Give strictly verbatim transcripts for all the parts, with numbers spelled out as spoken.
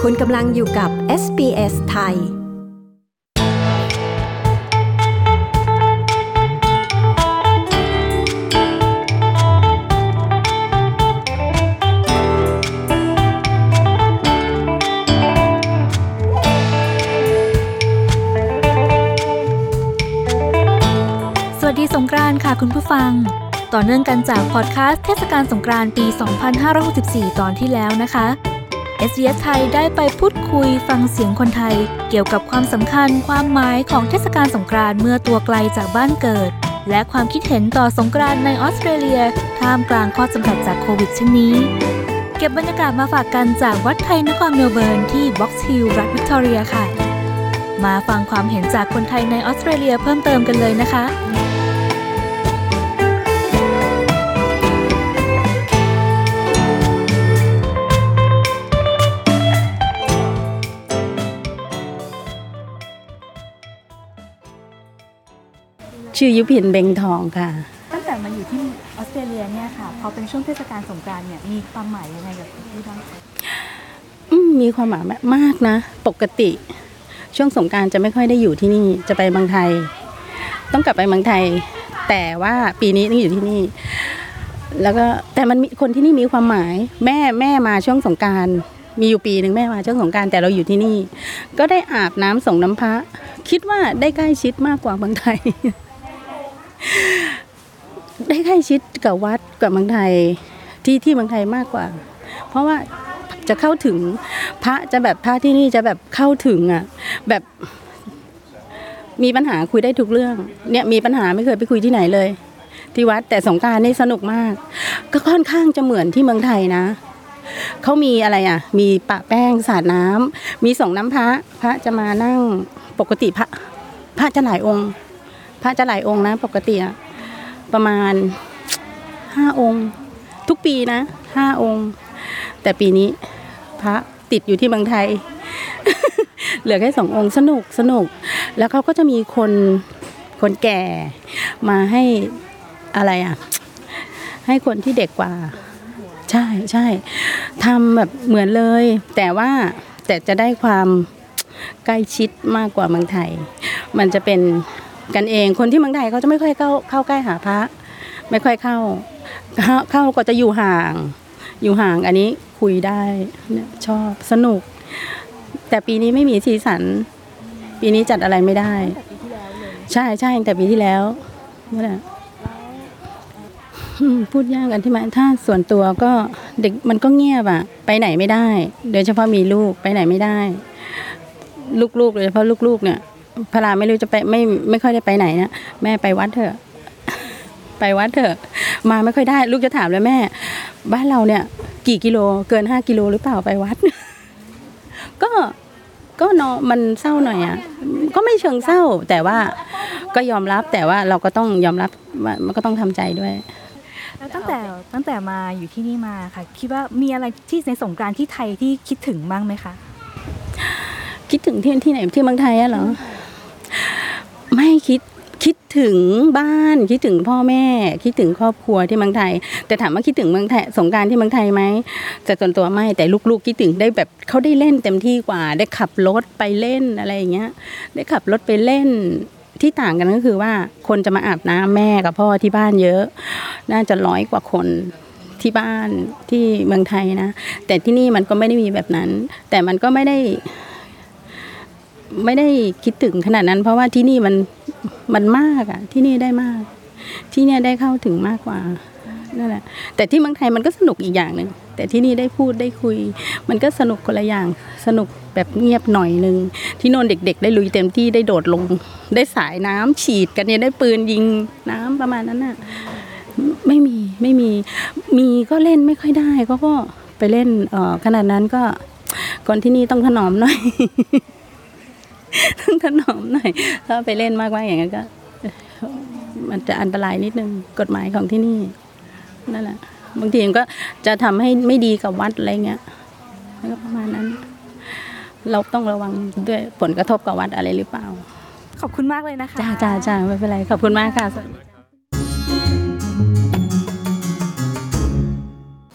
คุณกำลังอยู่กับ เอส บี เอส ไทยสวัสดีสงกรานต์ค่ะคุณผู้ฟังต่อเนื่องกันจากพอดคาสต์เทศกาลสงกรานต์ปี สองพันห้าร้อยหกสิบสี่ ตอนที่แล้วนะคะ เอส บี เอส ไทยได้ไปพูดคุยฟังเสียงคนไทยเกี่ยวกับความสำคัญความหมายของเทศกาลสงกรานต์เมื่อตัวไกลจากบ้านเกิดและความคิดเห็นต่อสงกรานต์ในออสเตรเลียท่ามกลางข้อจำกัดจากโควิดเช่นนี้เก็บบรรยากาศมาฝากกันจากวัดไทยนครเมลเบิร์นที่บ็อกซ์ฮิลล์รัฐวิกตอเรียค่ะมาฟังความเห็นจากคนไทยในออสเตรเลียเพิ่มเติมกันเลยนะคะชื่อยุพินเบงทองค่ะตั้งแต่มาอยู่ที่ออสเตรเลียเนี่ยค่ะพอเป็นช่วงเทศกาลสงกรานต์เนี่ยมีความหมายยังไงกับพี่บ้างคะอืมมีความหมายมากนะปกติช่วงสงกรานต์จะไม่ค่อยได้อยู่ที่นี่จะไปเมืองไทยต้องกลับไปเมืองไทยแต่ว่าปีนี้ต้องอยู่ที่นี่แล้วก็แต่มันมีคนที่นี่มีความหมายแม่แม่มาช่วงสงกรานต์มีอยู่ปีนึงแม่มาช่วงสงกรานต์แต่เราอยู่ที่นี่ก็ได้อาบน้ำส่งน้ำพระคิดว่าได้ใกล้ชิดมากกว่าเมืองไทยได้ใกล้ชิดกับวัดกับเมืองไทยที่ที่เมืองไทยมากกว่าเพราะว่าจะเข้าถึงพระจะแบบพระที่นี่จะแบบเข้าถึงอ่ะแบบมีปัญหาคุยได้ทุกเรื่องเนี่ยมีปัญหาไม่เคยไปคุยที่ไหนเลยที่วัดแต่สงกรานต์นี่สนุกมากก็ค่อนข้างจะเหมือนที่เมืองไทยนะเขามีอะไรอ่ะมีปะแป้งสาดน้ำมีส่งน้ำพระพระจะมานั่งปกติพระพระจะหลายองค์พระจะหลายองค์นะปกติอะประมาณห้าองค์ทุกปีนะห้าองค์แต่ปีนี้พระติดอยู่ที่เมืองไทย เหลือแค่สององค์สนุกสนุกแล้วเขาก็จะมีคนคนแก่มาให้อะไรอ่ะให้คนที่เด็กกว่าใช่ใช่ทำแบบเหมือนเลยแต่ว่าแต่จะได้ความใกล้ชิดมากกว่าเมืองไทยมันจะเป็นกันเองคนที่เมืองไทยเขาจะไม่ค่อยเข้าเข้าใกล้หาพระไม่ค่อยเข้าเข้าก็จะอยู่ห่างอยู่ห่างอันนี้คุยได้ชอบสนุกแต่ปีนี้ไม่มีสีสันปีนี้จัดอะไรไม่ได้ใช่ใช่แต่ปีที่แล้วนั่นแหละพูดยากกันที่มาถ้าส่วนตัวก็เด็กมันก็เงียบอะไปไหนไม่ได้โดยเฉพาะมีลูกไปไหนไม่ได้ลูกๆโดยเฉพาะลูกๆเนี่ยพลาไม่รู้จะไปไม่ไม่ค่อยได้ไปไหนนะแม่ไปวัดเถอะไปวัดเถอะมาไม่ค่อยได้ลูกจะถามเลยแม่บ้านเราเนี่ยกี่กิโลเกินห้ากิโลหรือเปล่าไปวัด ก็ก็เนาะมันเศร้าหน่อยอ่ะก็ไม่เชิงเศร้าแต่ว่าก็ยอมรับแต่ว่าเราก็ต้องยอมรับมันก็ต้องทำใจด้วยแล้วตั้งแต่ตั้งแต่มาอยู่ที่นี่มาค่ะคิดว่ามีอะไรที่ในสงกรานต์ที่ไทยที่คิดถึงบ้างไหมคะคิดถึงที่ที่ไหนที่เมืองไทยอะเหรอไม่คิดคิดถึงบ้านคิดถึงพ่อแม่คิดถึงครอบครัวที่เมืองไทยแต่ถามว่าคิดถึงเมืองไทยสงกรานต์ที่เมืองไทยไหมแต่ส่วนตัวไม่แต่ลูกๆคิดถึงได้แบบเขาได้เล่นเต็มที่กว่าได้ขับรถไปเล่นอะไรอย่างเงี้ยได้ขับรถไปเล่นที่ต่างกันก็คือว่าคนจะมาอาบน้ำแม่กับพ่อที่บ้านเยอะน่าจะร้อยกว่าคนที่บ้านที่เมืองไทยนะแต่ที่นี่มันก็ไม่ได้มีแบบนั้นแต่มันก็ไม่ได้ไม่ได้คิดถึงขนาดนั้นเพราะว่าที่นี่มันมันมากอ่ะที่นี่ได้มากที่เนี่ยได้เข้าถึงมากกว่านั่นแหละแต่ที่เมืองไทยมันก็สนุกอีกอย่างนึงแต่ที่นี่ได้พูดได้คุยมันก็สนุกคนละอย่างสนุกแบบเงียบหน่อยนึงที่โน่นเด็กๆได้ลุยเต็มที่ได้โดดลงได้สายน้ำฉีดกันเนี่ยได้ปืนยิงน้ำประมาณนั้นน่ะไม่มีไม่มีมีก็เล่นไม่ค่อยได้ก็ก็ไปเล่นเอ่อขนาดนั้นก็คนที่นี่ต้องถนอมหน่อยต้องถนอมหน่อยถ้าไปเล่นมากๆอย่างนั้นก็มันจะอันตรายนิดนึงกฎหมายของที่นี่นั่นแหละบางทีมันก็จะทำให้ไม่ดีกับวัดอะไรเงี้ยก็ประมาณนั้นเราต้องระวังด้วยผลกระทบกับวัดอะไรหรือเปล่าขอบคุณมากเลยนะคะจ้าจ้าจ้าไม่เป็นไรขอบคุณมากค่ะช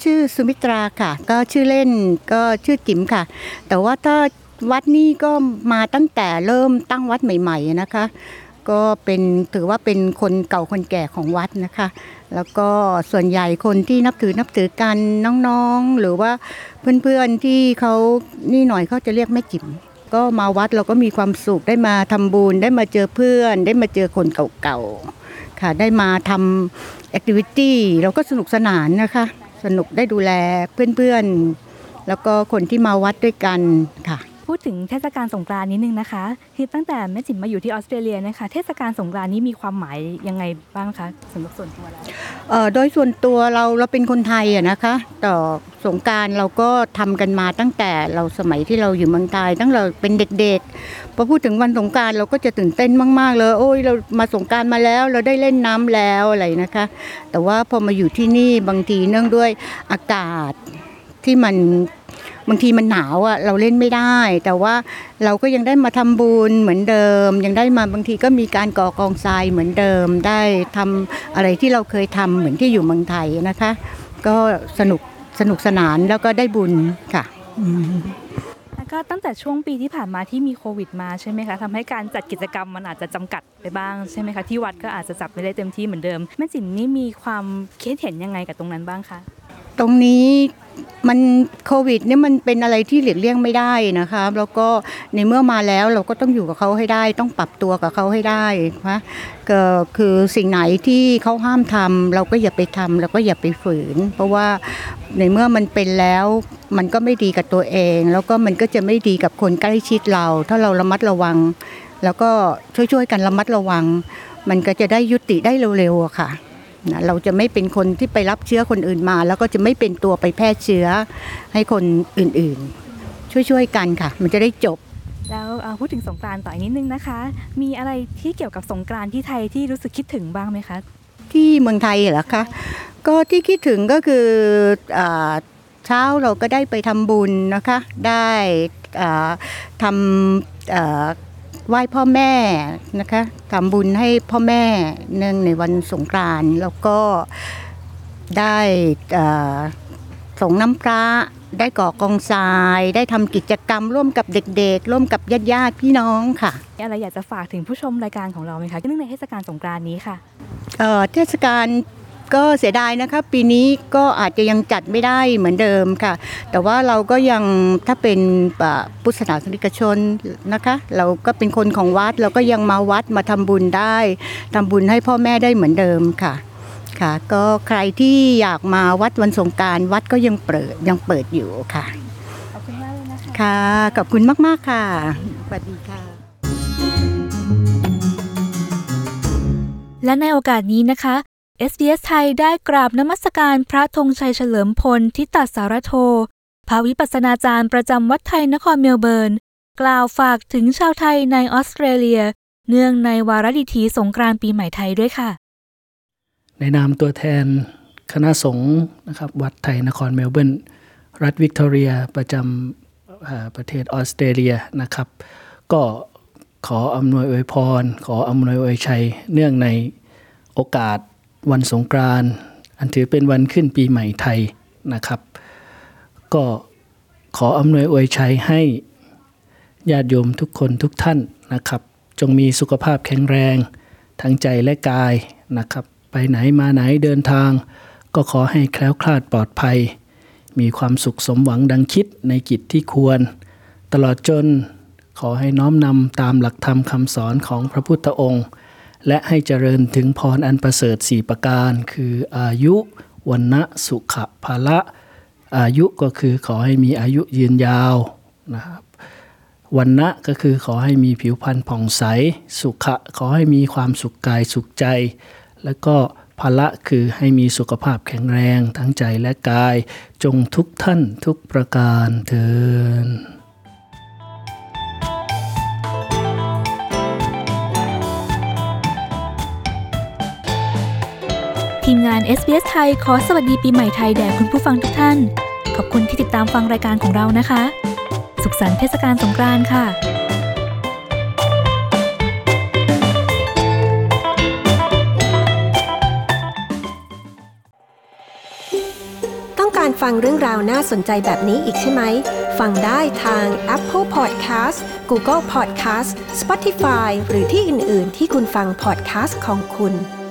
ชื่อสุมิตราค่ะก็ชื่อเล่นก็ชื่อจิ๋มค่ะแต่ว่าถ้าวัดนี้ก็มาตั้งแต่เริ่มตั้งวัดใหม่ๆนะคะก็เป็นถือว่าเป็นคนเก่าคนแก่ของวัดนะคะแล้วก็ส่วนใหญ่คนที่นับถือนับถือกันน้องๆหรือว่าเพื่อนๆที่เขานี่หน่อยเขาจะเรียกแม่จิ๋มก็มาวัดเราก็มีความสุขได้มาทำบุญได้มาเจอเพื่อนได้มาเจอคนเก่าๆค่ะได้มาทำแอคทิวิตี้เราก็สนุกสนานนะคะสนุกได้ดูแลเพื่อนๆแล้วก็คนที่มาวัดด้วยกันค่ะพูดถึงเทศกาลสงกรานต์นิดนึงนะคะคือตั้งแต่แม่จิ๋มมาอยู่ที่ออสเตรเลียนะคะเทศกาลสงกรานต์นี้มีความหมายยังไงบ้างคะสำหรับส่วนตัวแล้วเอ่อโดยส่วนตัวเราเราเป็นคนไทยอะนะคะต่อสงกรานต์เราก็ทำกันมาตั้งแต่เราสมัยที่เราอยู่เมืองไทยตั้งเราเป็นเด็กๆพอพูดถึงวันสงกรานต์เราก็จะตื่นเต้นมากๆเลยโอ้ยเรามาสงกรานต์มาแล้วเราได้เล่นน้ำแล้วอะไรนะคะแต่ว่าพอมาอยู่ที่นี่บางทีเนื่องด้วยอากาศที่มันบางทีมันหนาวอ่ะเราเล่นไม่ได้แต่ว่าเราก็ยังได้มาทำบุญเหมือนเดิมยังได้มาบางทีก็มีการก่อกองทรายเหมือนเดิมได้ทำอะไรที่เราเคยทำเหมือนที่อยู่เมืองไทยนะคะก็สนุกสนุกสนานแล้วก็ได้บุญค่ะแล้วก็ตั้งแต่ช่วงปีที่ผ่านมาที่มีโควิดมาใช่ไหมคะทำให้การจัดกิจกรรมมันอาจจะจำกัดไปบ้างใช่ไหมคะที่วัดก็อาจจะจัดไม่ได้เต็มที่เหมือนเดิมแม่จิ๋มนี่มีความคิดเห็นยังไงกับตรงนั้นบ้างคะตรงนี้มันโควิดเนี่ยมันเป็นอะไรที่หลีกเลี่ยงไม่ได้นะคะแล้วก็ในเมื่อมาแล้วเราก็ต้องอยู่กับเขาให้ได้ต้องปรับตัวกับเขาให้ได้นะก็คือสิ่งไหนที่เขาห้ามทำเราก็อย่าไปทำเราก็อย่าไปฝืนเพราะว่าในเมื่อมันเป็นแล้วมันก็ไม่ดีกับตัวเองแล้วก็มันก็จะไม่ดีกับคนใกล้ชิดเราถ้าเราระมัดระวังแล้วก็ช่วยๆกันระมัดระวังมันก็จะได้ยุติได้เร็วๆอะค่ะนะเราจะไม่เป็นคนที่ไปรับเชื้อคนอื่นมาแล้วก็จะไม่เป็นตัวไปแพร่เชื้อให้คนอื่นๆช่วยๆกันค่ะมันจะได้จบแล้วพูดถึงสงกรานต์ต่ออีกนิดนึงนะคะมีอะไรที่เกี่ยวกับสงกรานต์ที่ไทยที่รู้สึกคิดถึงบ้างไหมคะที่เมืองไทยเหรอคะก็ที่คิดถึงก็คือเช้าเราก็ได้ไปทำบุญนะคะได้ทำไหว้พ่อแม่นะคะทำบุญให้พ่อแม่เนื่องในวันสงกรานต์แล้วก็ได้ส่งน้ำพระได้ก่อกองทรายได้ทำกิจกรรมร่วมกับเด็กๆร่วมกับญาติๆพี่น้องค่ะอะไรอยากจะฝากถึงผู้ชมรายการของเราไหมคะเนื่องในเทศกาลสงกรานต์นี้ค่ะเทศกาลก็เสียดายนะคะปีนี้ก็อาจจะยังจัดไม่ได้เหมือนเดิมค่ะแต่ว่าเราก็ยังถ้าเป็นพุทธศาสนิกชนนะคะเราก็เป็นคนของวัดเราก็ยังมาวัดมาทำบุญได้ทำบุญให้พ่อแม่ได้เหมือนเดิมค่ะค่ะก็ใครที่อยากมาวัดวันสงกรานต์วัดก็ยังเปิดยังเปิดอยู่ค่ะขอบคุณมากเลยนะคะค่ะขอบคุณมากๆค่ะสวัสดีค่ะและในโอกาสนี้นะคะ เอส บี เอส ไทยได้กราบนมัสการพระธงชัยเฉลิมพลทิตสารโธพระวิปัสสนาจารย์ประจำวัดไทยนครเมลเบิร์นกล่าวฝากถึงชาวไทยในออสเตรเลียเนื่องในวาระดิถีสงกรานต์ปีใหม่ไทยด้วยค่ะในนามตัวแทนคณะสงฆ์นะครับวัดไทยนครเมลเบิร์นรัฐวิกตอเรียประจำประเทศออสเตรเลียนะครับก็ขออำนวยอวยพรขออำนวยอวยชัยเนื่องในโอกาสวันสงกรานต์อันถือเป็นวันขึ้นปีใหม่ไทยนะครับก็ขออำนวยอวยชัยให้ญาติโยมทุกคนทุกท่านนะครับจงมีสุขภาพแข็งแรงทั้งใจและกายนะครับไปไหนมาไหนเดินทางก็ขอให้แคล้วคลาดปลอดภัยมีความสุขสมหวังดังคิดในกิจที่ควรตลอดจนขอให้น้อมนำตามหลักธรรมคำสอนของพระพุทธองค์และให้เจริญถึงพรอันประเสริฐสี่ประการคืออายุวันนะสุขภาละอายุก็คือขอให้มีอายุยืนยาวนะครับวันนะก็คือขอให้มีผิวพรรณผ่องใสสุขะขอให้มีความสุขกายสุขใจแล้วก็ภาละคือให้มีสุขภาพแข็งแรงทั้งใจและกายจงทุกท่านทุกประการเถิดทีมงาน เอส บี เอส ไทยขอสวัสดีปีใหม่ไทยแด่คุณผู้ฟังทุกท่านขอบคุณที่ติดตามฟังรายการของเรานะคะสุขสันต์เทศกาลสงกรานต์ค่ะต้องการการฟังเรื่องราวน่าสนใจแบบนี้อีกใช่ไหมฟังได้ทาง Apple Podcast Google Podcast Spotify หรือที่อื่น ๆ ที่คุณฟัง podcast ของคุณ